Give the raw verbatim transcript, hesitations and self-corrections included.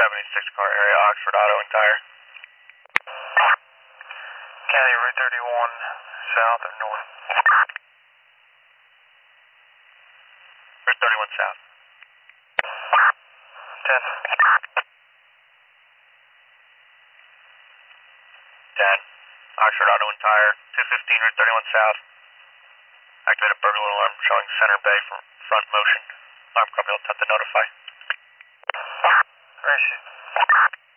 seventy-six car area, Oxford Auto and Tire. County Route thirty-one, south or north? Route thirty-one south. ten. ten. Oxford Auto and Tire, two fifteen Route thirty-one south. Activate a burglar alarm showing center bay from front motion. Alarm company will attempt to notify. Where is she?